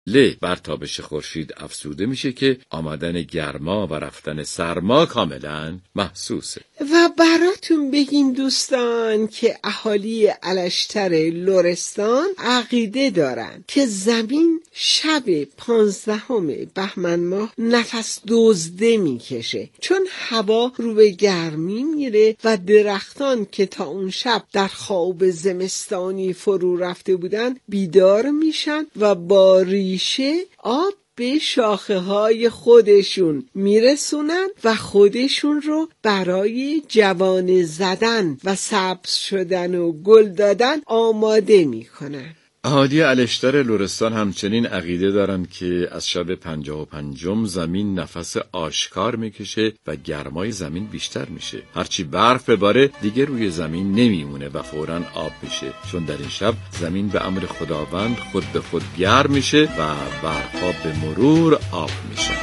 بر تابش خورشید افزوده میشه که آمدن گرما و رفتن سرما کاملا محسوسه. و براتون بگیم دوستان که اهالی الشتر لرستان عقیده دارن که زمین شب 15 بهمن ماه نفس دزده میکشه، چون هوا رو به گرمی میره و درختان که تا اون شب در خواب زمستانی فرو رفته بودن بیدار میشن و با ریشه آب به شاخه های خودشون میرسونن و خودشون رو برای جوانه زدن و سبز شدن و گل دادن آماده میکنن. اهالی الشتر لرستان همچنین عقیده دارن که از شب 55 زمین نفس آشکار میکشه و گرمای زمین بیشتر میشه. هرچی برف بباره دیگه روی زمین نمیمونه و فوراً آب میشه، چون در این شب زمین به امر خداوند خود به خود گرم میشه و برفها به مرور آب میشن.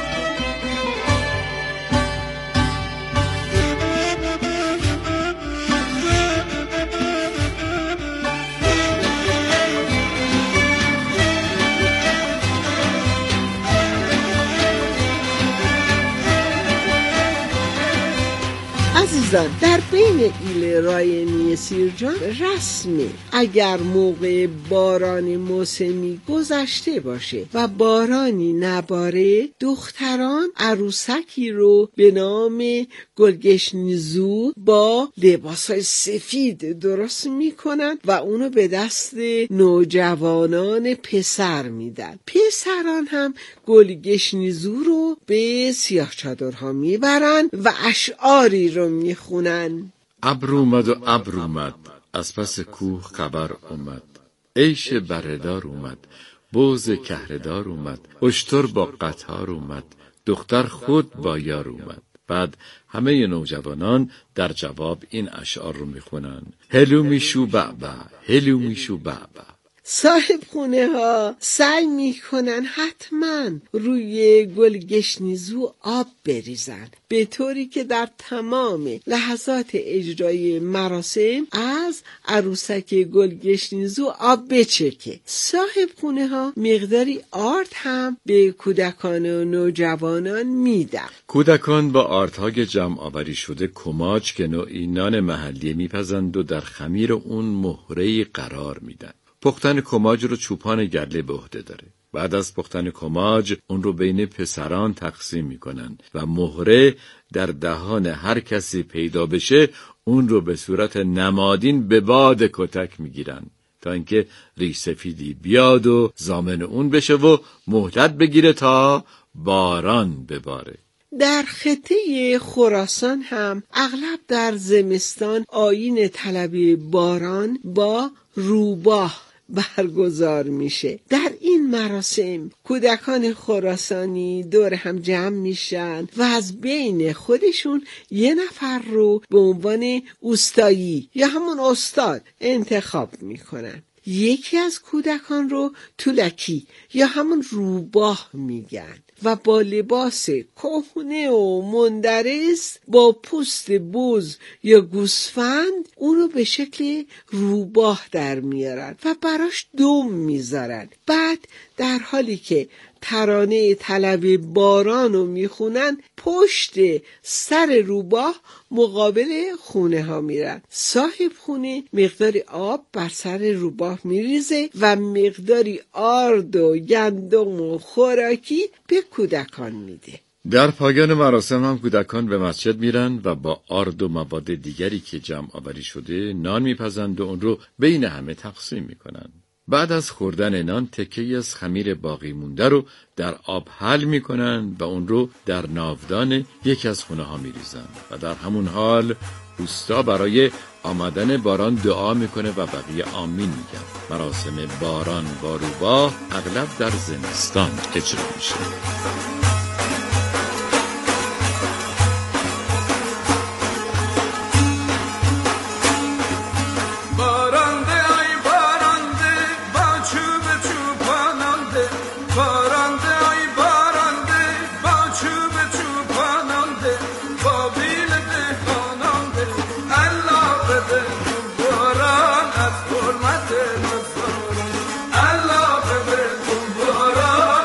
عزیزان، در بین ایل راینی سیرجان رسمه اگر موقع باران موسمی گذشته باشه و بارانی نباره، دختران عروسکی رو به نام گلگشنیزو با لباسای سفید درست میکنن و اونو به دست نوجوانان پسر میدن. پسران هم گلگشنیزو رو به سیاه چادرها میبرن و اشعاری رو میخونن. ابر اومد و ابر اومد، از پس کوه خبر اومد. عیش بردار اومد، بوز کهردار اومد. اشتر با قطار اومد، دختر خود با یار اومد. بعد همه نوجوانان در جواب این اشعار رو میخونن. هلو میشو بعبع، هلو میشو بعبع. صاحب خونه ها سعی میکنن حتما روی گلگشنیزو آب بریزن، به طوری که در تمام لحظات اجرای مراسم از عروسک گلگشنیزو آب بچکه. صاحب خونه ها مقداری آرد هم به کودکان و نوجوانان میدن. کودکان با آردهای جمع آوری شده کماج که نوعی نان محلی میپزند و در خمیر اون مهره‌ای قرار میدن. پختن کماج رو چوپان گله به عهده داره. بعد از پختن کماج اون رو بین پسران تقسیم میکنن و مهره در دهان هر کسی پیدا بشه اون رو به صورت نمادین به باد کتک میگیرن تا اینکه ریش سفیدی بیاد و ضامن اون بشه و مهلت بگیره تا باران بباره. در خطه خراسان هم اغلب در زمستان آیین طلب باران با روباه برگزار میشه. در این مراسم کودکان خراسانی دور هم جمع میشن و از بین خودشون یه نفر رو به عنوان اوستایی یا همون استاد انتخاب میکنن. یکی از کودکان رو تولکی یا همون روباه میگن و با لباس کهنه و مندرس با پوست بز یا گوسفند اونو به شکل روباه در میارن و براش دم میذارن. بعد در حالی که ترانه طلب باران رو میخونن پشت سر روباه مقابل خونه ها میرن. صاحب خونه مقداری آب بر سر روباه میریزه و مقداری آرد و گندم و خوراکی به کودکان میده. در پایان مراسم هم کودکان به مسجد میرن و با آرد و مواد دیگری که جمع آوری شده نان میپزند و اون رو بین همه تقسیم میکنن. بعد از خوردن نان تکه‌ای از خمیر باقی مونده رو در آب حل میکنن و اون رو در ناودان یکی از خونه ها میریزن و در همون حال اوستا برای آمدن باران دعا میکنه و بقیه آمین میگن. مراسم باران با روباه اغلب در زمستان اجرا میشه. Allah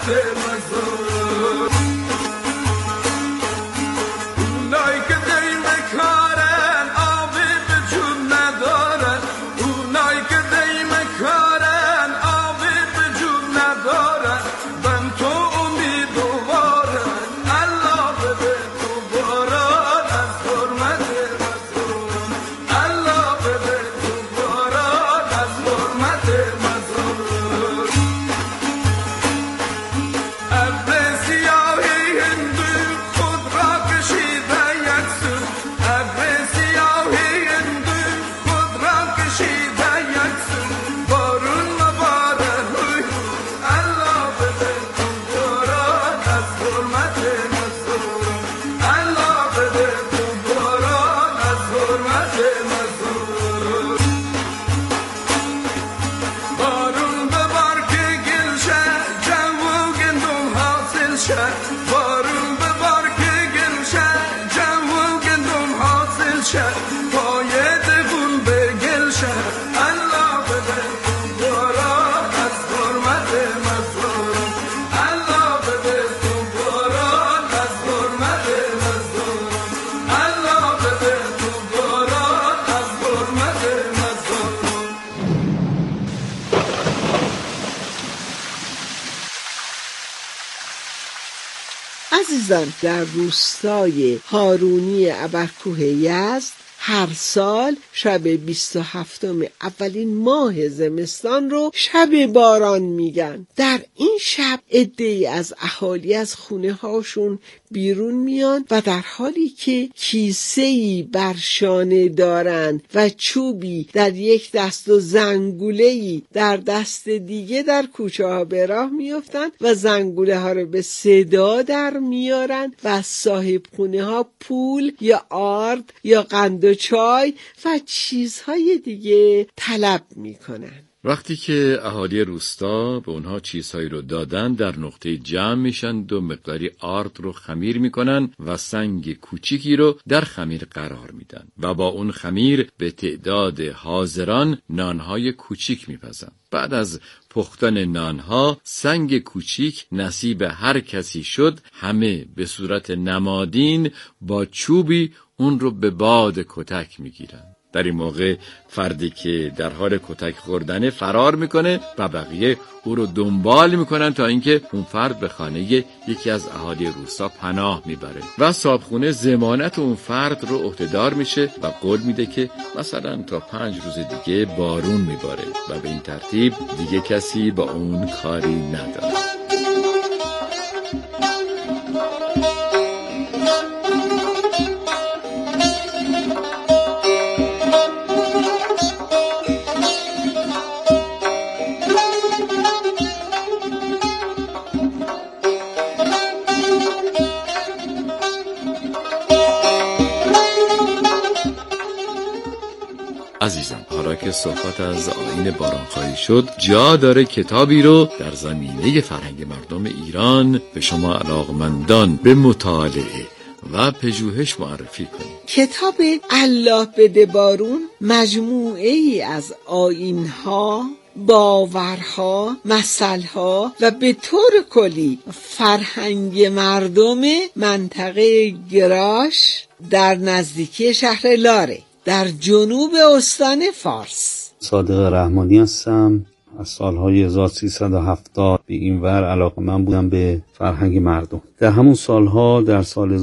عزیزان، در روستای هارونی ابرکوه یزد هر سال شب 27 اولین ماه زمستان رو شب باران میگن. در این شب عده‌ای از اهالی از خونه هاشون بیرون میان و در حالی که کیسه‌ای بر شانه دارن و چوبی در یک دست و زنگوله‌ای در دست دیگه در کوچه ها به راه میافتن و زنگوله ها رو به صدا در میارن و صاحب خونه ها پول یا آرد یا قند و چای و چیزهای دیگه طلب میکنن. وقتی که اهالی روستا به اونها چیزهایی رو دادن، در نقطه جمع میشن و مقداری آرد رو خمیر میکنن و سنگ کوچیکی رو در خمیر قرار میدن و با اون خمیر به تعداد حاضران نانهای کوچیک میپزن. بعد از پختن نانها سنگ کوچیک نصیب هر کسی شد، همه به صورت نمادین با چوبی اون رو به باد کتک میگیرن. در این موقع فردی که در حال کتک خوردنه فرار میکنه و بقیه او رو دنبال میکنن تا اینکه اون فرد به خانه یکی از اهالی روستا پناه میبره و صاحبخونه ضمانت اون فرد رو عهده‌دار میشه و قول میده که مثلا تا 5 روز دیگه بارون میباره و به این ترتیب دیگه کسی با اون کاری نداره. عزیزان، حالا که صحبت از آیین بارانخواهی شد، جا داره کتابی رو در زمینه فرهنگ مردم ایران به شما علاقمندان به مطالعه و پژوهش معرفی کنیم. کتاب الله بده بارون مجموعه ای از آیین‌ها، باورها، مثلها و به طور کلی فرهنگ مردم منطقه گراش در نزدیکی شهر لاره در جنوب استان فارس. صادق رحمانی هستم. از سالهای 1370 به این ور علاقه‌مند بودم به فرهنگ مردم. در همون سالها، در سال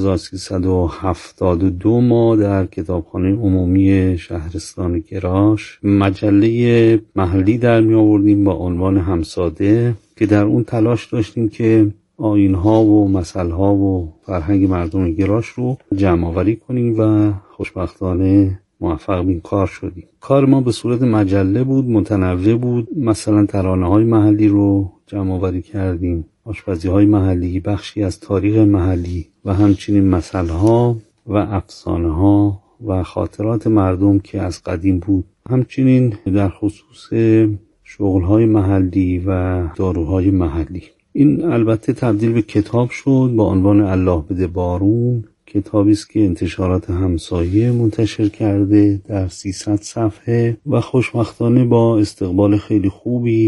1372 ما در کتابخانه عمومی شهرستان گراش مجله محلی در می آوردیم با عنوان همساده که در اون تلاش داشتیم که آیین‌ها و مثل‌ها و فرهنگ مردم گراش رو جمع آوری کنیم و خوشبختانه موفق به این کار شدیم. کار ما به صورت مجله بود، متنوع بود. مثلا ترانه‌های محلی رو جمع آوری کردیم، آشپزی‌های محلی، بخشی از تاریخ محلی و همچنین مثل‌ها و افسانه‌ها و خاطرات مردم که از قدیم بود. همچنین در خصوص شغل‌های محلی و داروهای محلی. این البته تبدیل به کتاب شد با عنوان الله بده بارون. کتابی است که انتشارات همسایه منتشر کرده در 300 صفحه و خوشبختانه با استقبال خیلی خوبی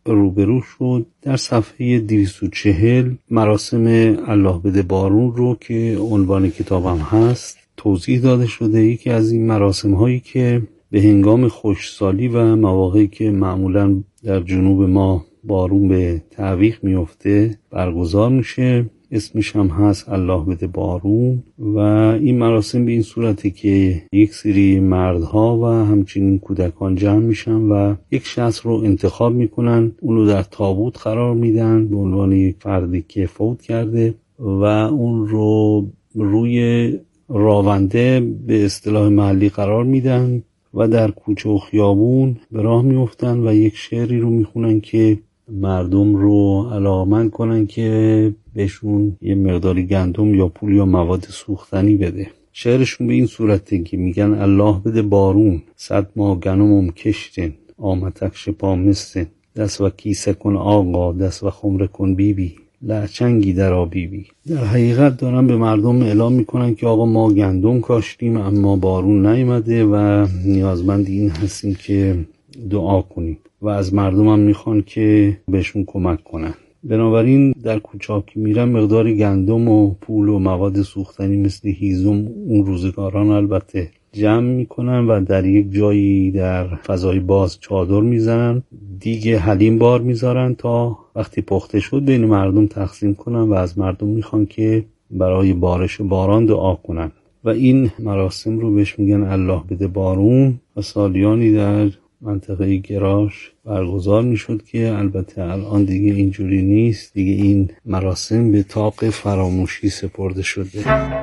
روبرو شد. در صفحه 240 مراسم الله بده بارون رو که عنوان کتابم هست توضیح داده شده. یکی از این مراسم هایی که به هنگام خشکسالی و مواقعی که معمولاً در جنوب ما بارون به تعویق میفته برگزار میشه. اسمش هم هست الله بده بارون و این مراسم به این صورته که یک سری مردها و همچنین کودکان جمع میشن و یک شخص رو انتخاب میکنن، اونو در تابوت قرار میدن به عنوان یک فردی که فوت کرده و اون رو روی راونده به اصطلاح محلی قرار میدن و در کوچه و خیابون به راه میفتن و یک شعری رو میخونن که مردم رو علاقمند کنن که بهشون یه مقداری گندم یا پول یا مواد سوختنی بده. شعرشون به این صورته که میگن الله بده بارون، 100 ماه گندمم کشتن، آمتک شپا مستن، دست و کیسه کن آقا، دست و خمره کن بیبی، لعچنگی در آبیبی. در حقیقت دارن به مردم اعلام میکنن که آقا ما گندم کاشتیم اما بارون نیامده و نیازمند این هستیم که دعا کنیم و از مردم هم میخوان که بهشون کمک کنن. بنابراین در کوچه ها که میرن مقدار گندم و پول و مواد سوختنی مثل هیزم اون روزگاران البته جمع میکنن و در یک جایی در فضای باز چادر میزنن، دیگه حلیم بار میذارن تا وقتی پخته شد بین مردم تقسیم کنن و از مردم میخوان که برای بارش باران دعا کنن و این مراسم رو بهش میگن الله بده بارون و سالیانی در منطقه گراش برگزار میشد که البته الان دیگه اینجوری نیست، دیگه این مراسم به طاق فراموشی سپرده شده.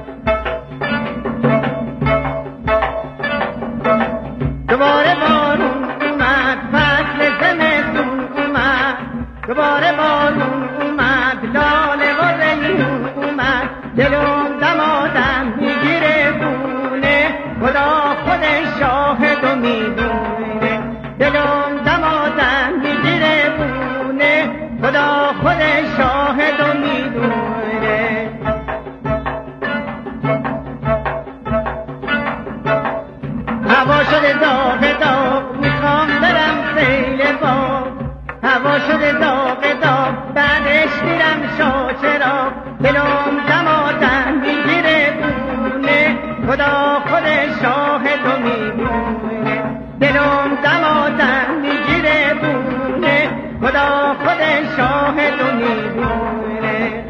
دوباره بارون اومد، فصل زمستون اومد، دوباره بارون اومد، لاله و ریحون اومد، دلم دمادم میگیره بونه، خدا خودش شاهد و میدونه، دلم دمادم میگیره بونه، خدا خودش شاهد و میدونه. هوا شده داغ داغ، میخوام برم سیل باغ، هوا شده داغ داغ، بعدش میرم شاچراغ، دلم دمادم میگیره بونه، خدا خودش شاهد و میدونه، دلم دمادم میگیره بونه، خدا خودش شاهد و میدونه.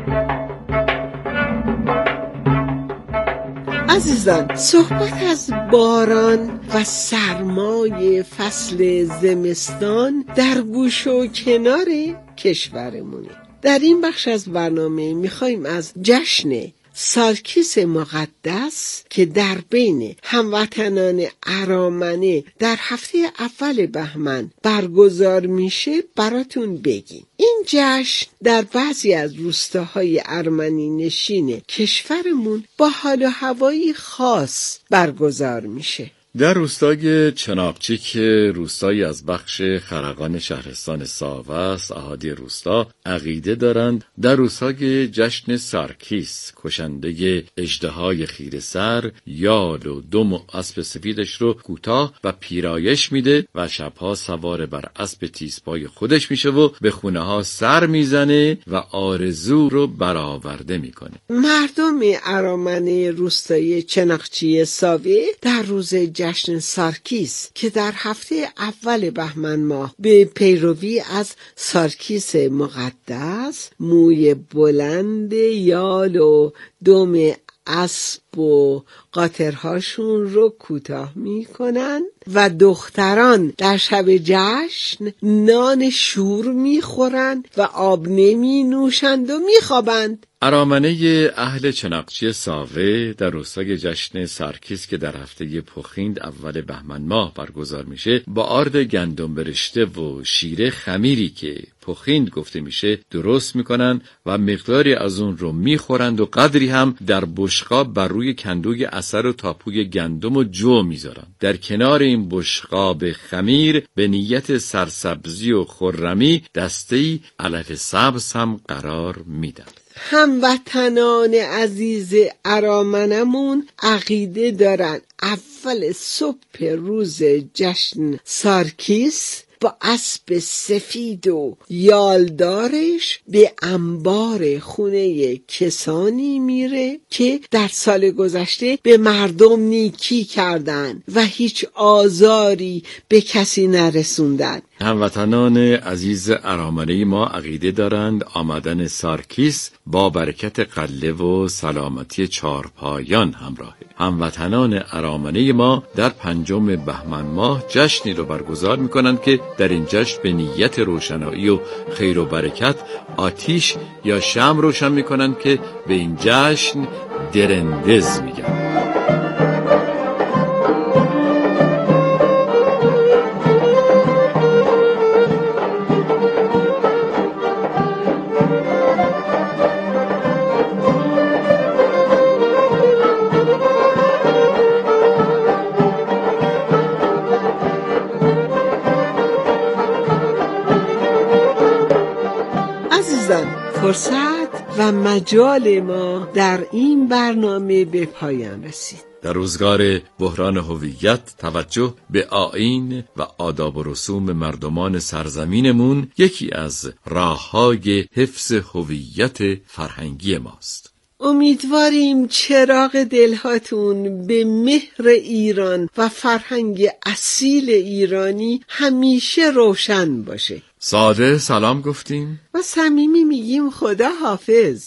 عزیزان، صحبت از باران و سرمای فصل زمستان در گوش و کنار کشورمونه. در این بخش از برنامه میخوایم از جشن سارکیس مقدس که در بین هموطنان ارامنه در هفته اول بهمن برگزار میشه براتون بگیم. این جشن در بعضی از روستاهای ارمنی نشین کشورمون با حال و هوایی خاص برگزار میشه. در روستای چناقچی که روستایی از بخش خرقان شهرستان ساو است، اهالی روستا عقیده دارند در روستای جشن سارکیس کشنده اژدهای خیره سر یال و دم و اسب سفیدش رو کوتاه و پیرایش میده و شبها سوار بر اسب تیزپای خودش میشه و به خونه ها سر میزنه و آرزو رو برآورده میکنه. مردم ارامنه روستای چناقچی ساوه در روز جشن سارکیس که در هفته اول بهمن ماه به پیروی از سارکیس مقدس موی بلند یال و دم اسب و قاطرهاشون رو کوتاه میکنن و دختران در شب جشن نان شور میخورن و آب نمی نوشند و میخوابند. ارامنه اهل چناقچی ساوه در روستای جشن سارکیس که در هفته پخیند اول بهمن ماه برگزار میشه با آرد گندم برشته و شیره خمیری که پخیند گفته میشه درست میکنن و مقداری از اون رو میخورند و قدری هم در بشقاب بر روی کندوی عسل و تاپوی گندم و جو میذارن. در کنار این بشقاب خمیر به نیت سرسبزی و خرمی دسته‌ای علف سبز هم قرار میدن. هموطنان عزیز ارامنمون عقیده دارن اول صبح روز جشن سارکیس با اسب سفید و یالدارش به انبار خونه کسانی میره که در سال گذشته به مردم نیکی کردن و هیچ آزاری به کسی نرسوندن. هموطنان عزیز ارامنه ما عقیده دارند آمدن سارکیس با برکت قله و سلامتی چارپایان همراهه. هموطنان ارامنه ما در 5 بهمن ماه جشنی رو برگزار میکنند که در این جشن به نیت روشنایی و خیر و برکت آتیش یا شمع روشن میکنند که به این جشن درندز میگن. فرصت و مجال ما در این برنامه به پایان رسید. در روزگار بحران هویت توجه به آیین و آداب و رسوم مردمان سرزمینمون یکی از راه‌های حفظ هویت فرهنگی ماست. امیدواریم چراغ دلهاتون به مهر ایران و فرهنگ اصیل ایرانی همیشه روشن باشه. ساده سلام گفتیم و صمیمی میگیم خدا حافظ.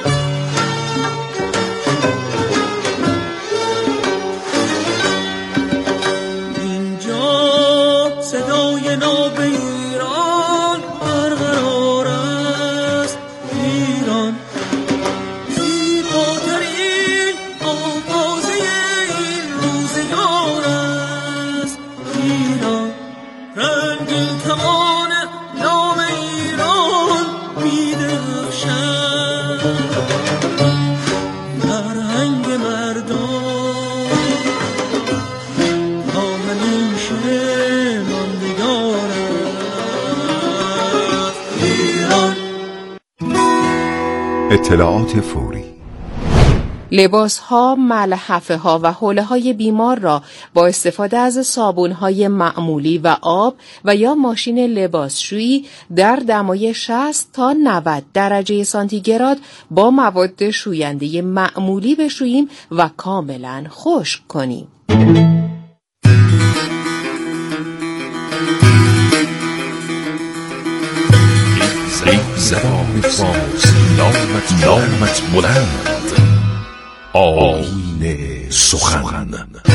اینجا صدای ناب ایران برقرار است. ایران زیباترین آوازه این روزگار است. ایران رنگین کمان نام ایران می‌درخشد. فرهنگ مردم تا همیشه ماندگار است. ایران. اطلاعات فوری: لباس‌ها، ملحفه‌ها و حوله‌های بیمار را با استفاده از صابون‌های معمولی و آب و یا ماشین لباسشویی در دمای 60 تا 90 درجه سانتیگراد با مواد شوینده معمولی بشوییم و کاملاً خشک کنیم. زبان فارسی نامت بلند، آیین سخن.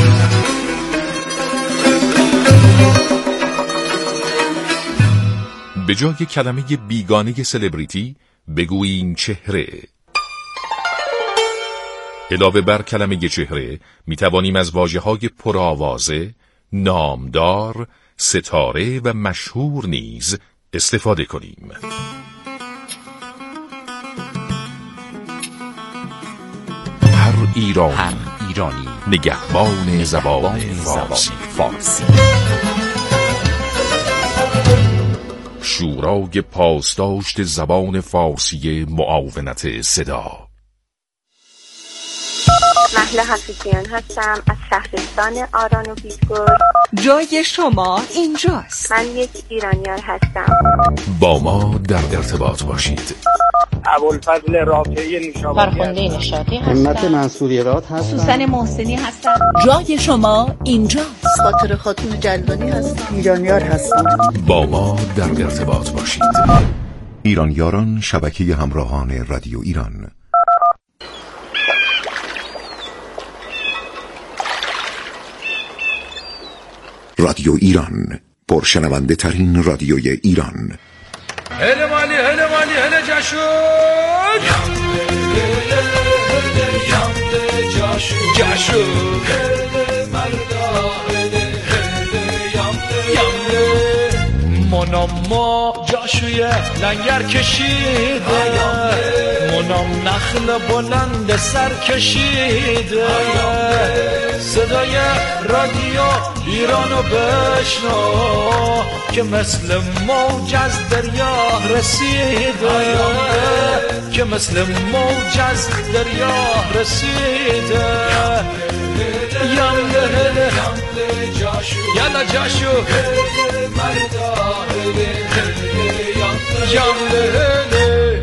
به جای کلمه بیگانه سلبریتی بگوییم چهره. علاوه بر کلمه چهره می توانیم از واژه‌های پرآوازه، نامدار، ستاره و مشهور نیز استفاده کنیم. هر ایرانی نگهبان زبان فارسی. شورای پاسداشت زبان فارسی معاونت صدا. مهله حفیظیان هستم از شهرستان آران و بیدگل. جای شما اینجاست. من یک ایرانیار هستم. با ما در ارتباط باشید. ابوالفضل رافعی نوشابادی، فرخنده نشاطی هستم. همت منصوریرات هستم. سوسن محسنی هستم. جای شما اینجاست. خاطر خاتون جلدانی هستم. ایرانیار هستم. با ما در ارتباط باشید. ایرانیاران، شبکه همراهان رادیو ایران. رادیو ایران، پرشنونده ترین رادیوی ایران. هله مالی هله مالی هله جاشون جاشون منام جاشوی لنگر کشیده، منام نخل بلند سر کشیده، صدای رادیو ایرانو بشنو که مثل موج از دریا رسیده، که که مثل موج از دریا رسیده. یمله هله یلا جاشو یمله هله.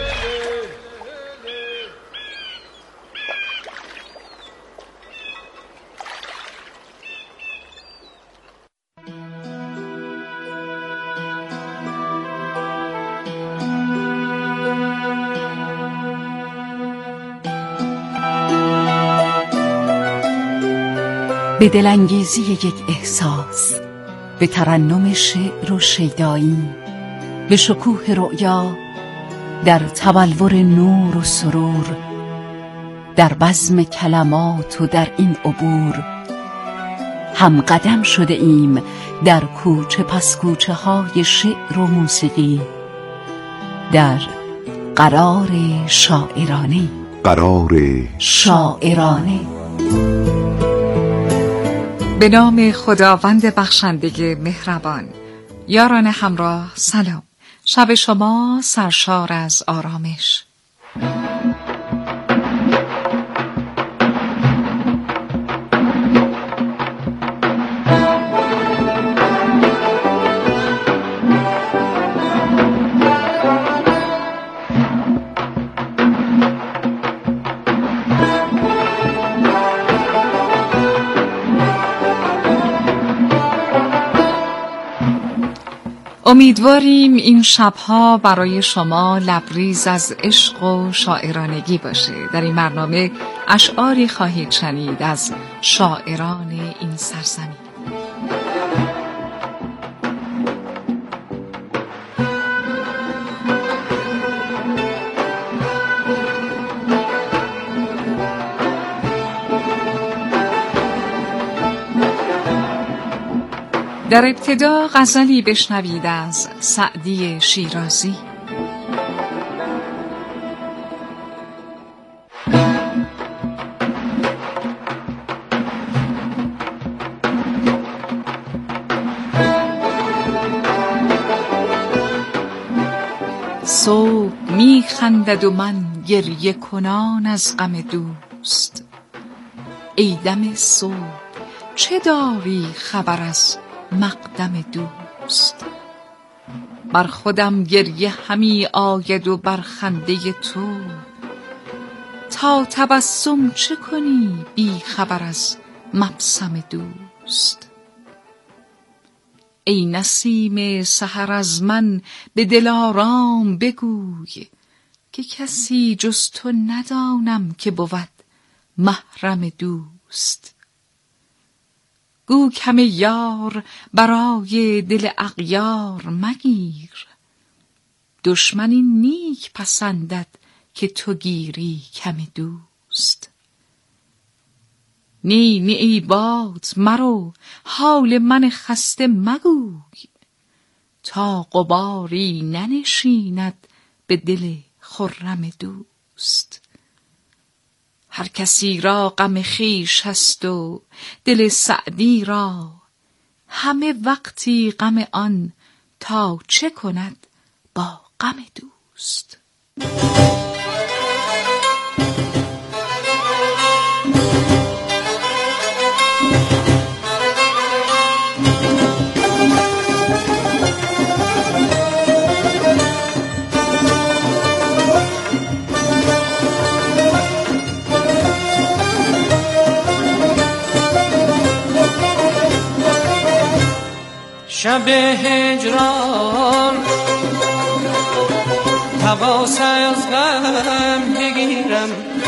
به دلانگیزی یک احساس، به ترنم شعر و شیدایی، به شکوه رؤیا، در تبلور نور و سرور، در بزم کلمات و در این عبور، هم قدم شده ایم در کوچه پس کوچه های شعر و موسیقی، در قرار شاعرانه. قرار شاعرانه. به نام خداوند بخشنده مهربان. یاران همراه سلام. شب شما سرشار از آرامش. امیدواریم این شبها برای شما لبریز از عشق و شاعرانگی باشه. در این برنامه اشعاری خواهید شنید از شاعران این سرزمین. در ابتدا غزلی بشنوید از سعدی شیرازی. صبح می خندد و من گریه کنان از غم دوست. ای دم صبح چه داری خبر از مقدم دوست؟ بر خودم گریه همی آید و بر خنده تو، تا تبسم چه کنی بی خبر از مبسم دوست؟ ای نسیم سحر از من به دلارام بگوی، که کسی جز تو ندانم که بود محرم دوست. گو کم یار برای دل اغیار مگیر، دشمنی نیک پسندد که تو گیری کم دوست. نی نی ای باد مرو حال من خسته مگوی، تا غباری ننشیند به دل خرم دوست. هر کسی را غم خویش هست و دل سعدی را، همه وقتی غم آن تا چه کند با غم دوست. شب هجران حواس از غم بگیرم،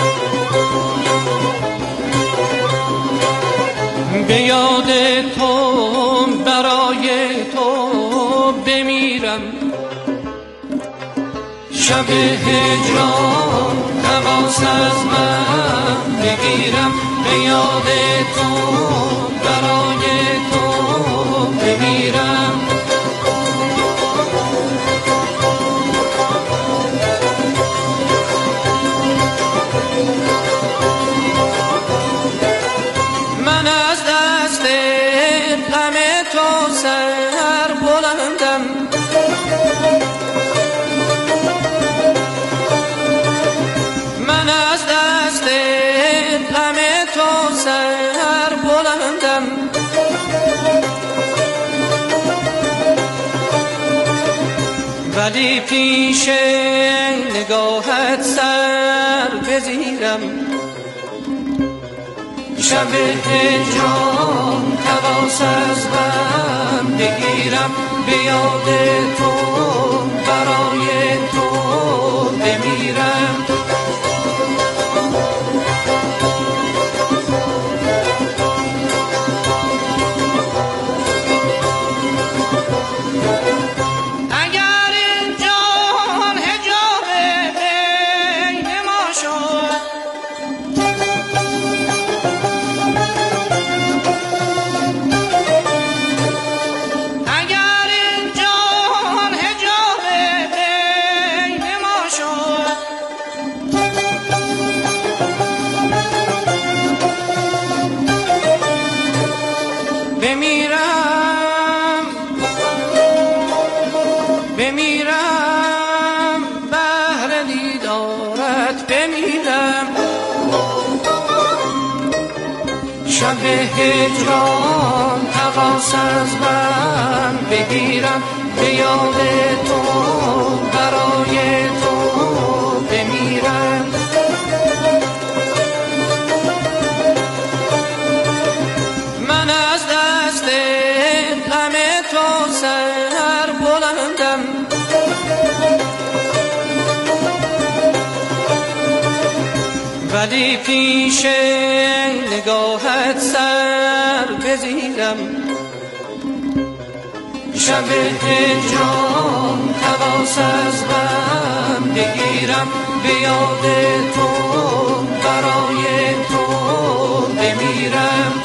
به یاد تو برای تو بمیرم. شب هجران حواس از غم بگیرم، به یاد تو برای تو بمیرم. من از دست غم تو سر بلندم، ولی پیش نگاهت سر بزیرم. شب هجران حواس از من بگیرم، به یاد تو برای تو بمیرم. بمیرم بهر دیدارت بمیرم. شب هجران حواس از من بگیرم، به یاد تو برای تو بمیرم. من از دست غم تو سر بلندم، ولی پیش نگاهت سر بزیرم. شب هجران حواس از من بگیرم، به یاد تو برای تو بمیرم.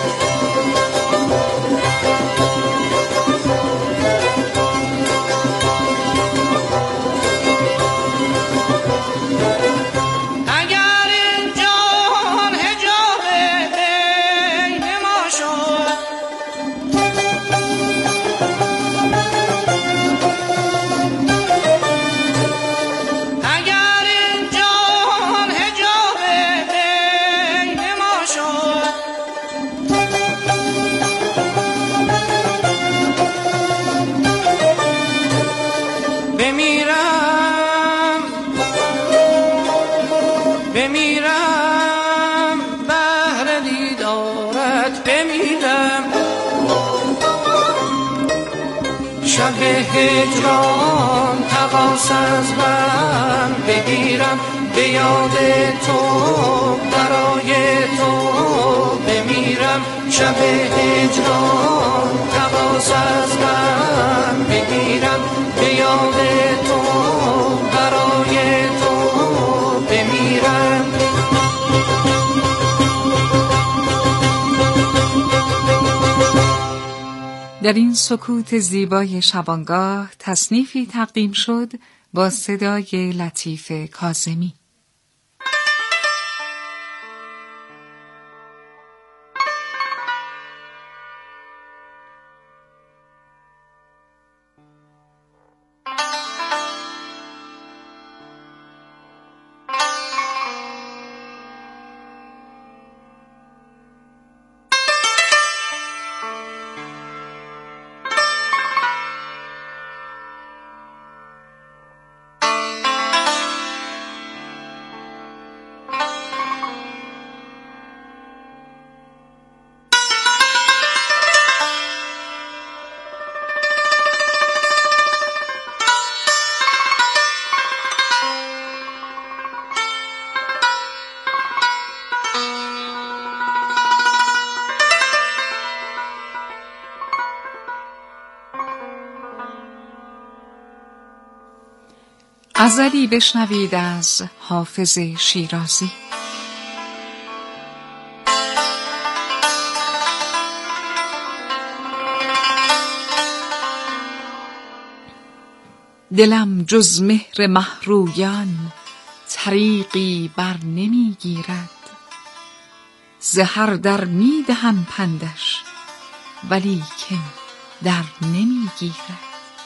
بمیرم بهر دیدارت بمیرم. شب هجران حواس از من بگیرم، به یاد تو برای تو بمیرم. شب هجران حواس از من بگیرم، به یاد تو برای تو بمیرم. در این سکوت زیبای شبانگاه تصنیفی تقدیم شد با صدای لطیف کاظمی. غزلی بشنوید از حافظ شیرازی. دلم جز مهر مهرویان طریقی بر نمی گیرد، ز هر در می دهم پندش ولیکن در نمی گیرد.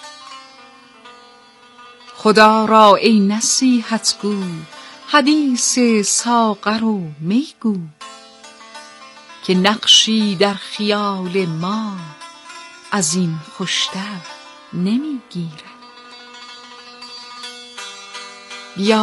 خدا را ای نصیحت گو حدیث ساغر و می گو، که نقشی در خیال ما از این خوشتر نمی گیرد. بیا